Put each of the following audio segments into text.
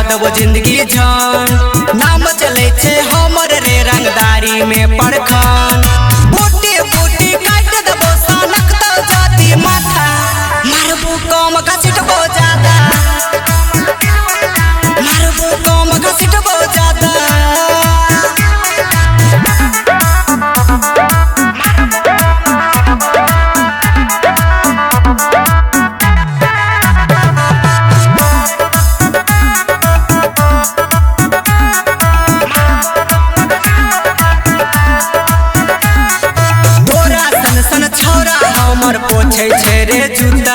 देबो जिंदगी जान। नाम चले छे हमर रे रंगदारी में परखान। बूटी बूटी काट देबो सनक तो जाती माथा। मारबो कम घसीटबो ज्यादा, मारबो कम घसीटबो ज्यादा। हमर पोछे छे रे जूता,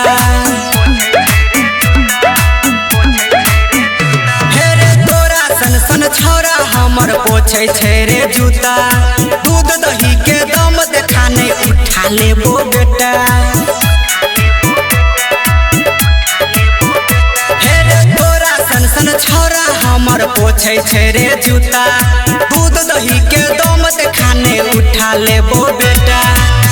हे रे तोरा सन सन छौरा हमर पोछे छे रे जूता। दूध दही के दम देखा नहीं उठा लेबो बेटा। हे रे तोरा सन सन छौरा हमर पोछे छे रे जूता। दूध दही के दम देखा नहीं उठा लेबो बेटा।